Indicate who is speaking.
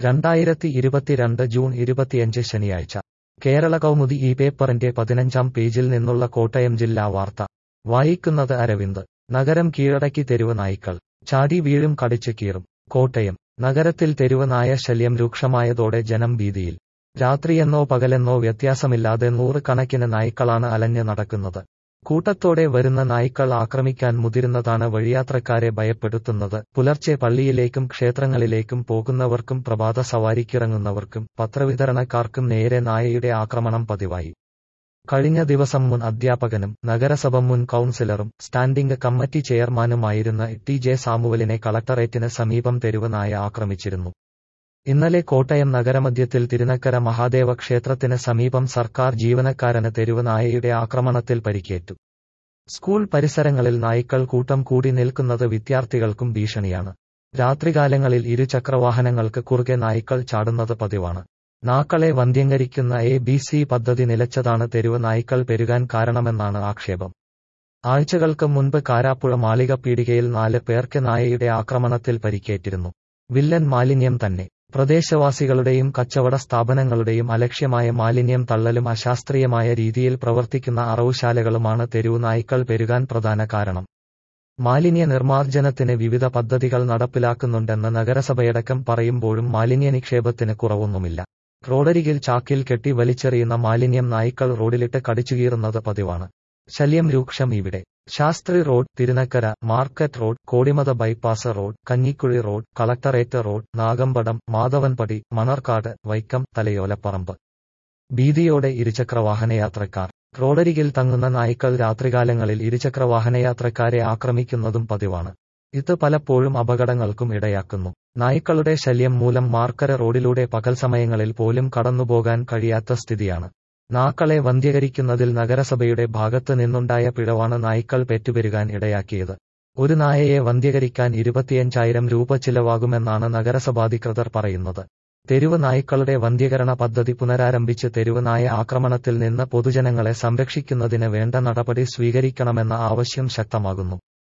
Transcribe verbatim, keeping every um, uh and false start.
Speaker 1: രണ്ടായിരത്തി ഇരുപത്തിരണ്ട് ജൂൺ ഇരുപത്തിയഞ്ച് ശനിയാഴ്ച കേരള കൗമുദി ഈ പേപ്പറിന്റെ പതിനഞ്ചാം പേജിൽ നിന്നുള്ള കോട്ടയം ജില്ലാ വാർത്ത വായിക്കുന്നത് അരവിന്ദ്. നഗരം കീഴടക്കി തെരുവ് നായ്ക്കൾ. ചാടി വീഴും കടിച്ചു കീറും. കോട്ടയം നഗരത്തിൽ തെരുവ് നായ ശല്യം രൂക്ഷമായതോടെ ജനം ഭീതിയിൽ. രാത്രിയെന്നോ പകലെന്നോ വ്യത്യാസമില്ലാതെ നൂറുകണക്കിന് നായ്ക്കളാണ് അലഞ്ഞ് നടക്കുന്നത്. കൂട്ടത്തോടെ വരുന്ന നായ്ക്കൾ ആക്രമിക്കാൻ മുതിരുന്നതാണ് വഴിയാത്രക്കാരെ ഭയപ്പെടുത്തുന്നത്. പുലർച്ചെ പള്ളിയിലേക്കും ക്ഷേത്രങ്ങളിലേക്കും പോകുന്നവർക്കും പ്രഭാത സവാരിക്കിറങ്ങുന്നവർക്കും പത്രവിതരണക്കാർക്കും നേരെ നായയുടെ ആക്രമണം പതിവായി. കഴിഞ്ഞ ദിവസം മുൻ അധ്യാപകനും നഗരസഭ മുൻ കൌൺസിലറും സ്റ്റാൻഡിംഗ് കമ്മിറ്റി ചെയർമാനുമായിരുന്ന ടി ജെ സാമുവലിനെ കളക്ടറേറ്റിന് സമീപം തെരുവ് നായ ആക്രമിച്ചിരുന്നു. ഇന്നലെ കോട്ടയം നഗരമധ്യത്തിൽ തിരുനക്കര മഹാദേവ ക്ഷേത്രത്തിന് സമീപം സർക്കാർ ജീവനക്കാരന് തെരുവ് നായയുടെ ആക്രമണത്തിൽ പരിക്കേറ്റു. സ്കൂൾ പരിസരങ്ങളിൽ നായ്ക്കൾ കൂട്ടം കൂടി നിൽക്കുന്നത് വിദ്യാർത്ഥികൾക്കും ഭീഷണിയാണ്. രാത്രികാലങ്ങളിൽ ഇരുചക്രവാഹനങ്ങൾക്ക് കുറുകെ നായ്ക്കൾ ചാടുന്നത് പതിവാണ്. നാക്കളെ വന്ധ്യംകരിക്കുന്ന എ ബി സി പദ്ധതി നിലച്ചതാണ് തെരുവ് നായ്ക്കൾ പെരുകാൻ കാരണമെന്നാണ് ആക്ഷേപം. ആഴ്ചകൾക്ക് മുൻപ് കാരാപ്പുഴ മാളികപ്പീടികയിൽ നാല് പേർക്ക് നായയുടെ ആക്രമണത്തിൽ പരിക്കേറ്റിരുന്നു. വില്ലൻ മാലിന്യം തന്നെ. പ്രദേശവാസികളുടെയും കച്ചവട സ്ഥാപനങ്ങളുടെയും അലക്ഷ്യമായ മാലിന്യം തള്ളലും അശാസ്ത്രീയമായ രീതിയിൽ പ്രവർത്തിക്കുന്ന അറവുശാലകളുമാണ് തെരുവ് നായ്ക്കൾ പെരുകാൻ പ്രധാന കാരണം. മാലിന്യ നിർമ്മാർജ്ജനത്തിന് വിവിധ പദ്ധതികൾ നടപ്പിലാക്കുന്നുണ്ടെന്ന് നഗരസഭയടക്കം പറയുമ്പോഴും മാലിന്യ നിക്ഷേപത്തിന് കുറവൊന്നുമില്ല. റോഡരികിൽ ചാക്കിൽ കെട്ടി വലിച്ചെറിയുന്ന മാലിന്യം നായ്ക്കൾ റോഡിലിട്ട് കടിച്ചുകീറുന്നത് പതിവാണ്. ശല്യം രൂക്ഷം ഇവിടെ. Shastri road, Thirunakkara, market road, Kodimatha bypass road, Kanjikuzhi road, collectorate road, Nagampadam, Madhavanpadi, Manarcad, Vaikom, Thalayolaparambu. ഭീതിയോടെ ഇരുചക്രവാഹനയാത്രക്കാർ. റോഡരികിൽ തങ്ങുന്ന നായ്ക്കൾ രാത്രികാലങ്ങളിൽ ഇരുചക്രവാഹനയാത്രക്കാരെ ആക്രമിക്കുന്നതും പതിവാണ്. ഇത് പലപ്പോഴും അപകടങ്ങൾക്കും ഇടയാക്കുന്നു. നായ്ക്കളുടെ ശല്യം മൂലം മാർക്കര റോഡിലൂടെ പകൽ സമയങ്ങളിൽ പോലും കടന്നുപോകാൻ കഴിയാത്ത സ്ഥിതിയാണ്. നാക്കളെ വന്ധ്യകരിക്കുന്നതിൽ നഗരസഭയുടെ ഭാഗത്ത് നിന്നുണ്ടായ പിഴവാണ് നായ്ക്കൾ പെറ്റുപെരുകാൻ ഇടയാക്കിയത്. ഒരു നായയെ വന്ധ്യകരിക്കാൻ ഇരുപത്തിയഞ്ചായിരം രൂപ ചിലവാകുമെന്നാണ് നഗരസഭാധികൃതർ പറയുന്നത്. തെരുവ് നായ്ക്കളുടെ വന്ധ്യകരണ പദ്ധതി പുനരാരംഭിച്ച് തെരുവ് നായ ആക്രമണത്തിൽ നിന്ന് പൊതുജനങ്ങളെ സംരക്ഷിക്കുന്നതിന് വേണ്ട നടപടി സ്വീകരിക്കണമെന്ന ആവശ്യം ശക്തമാകുന്നു.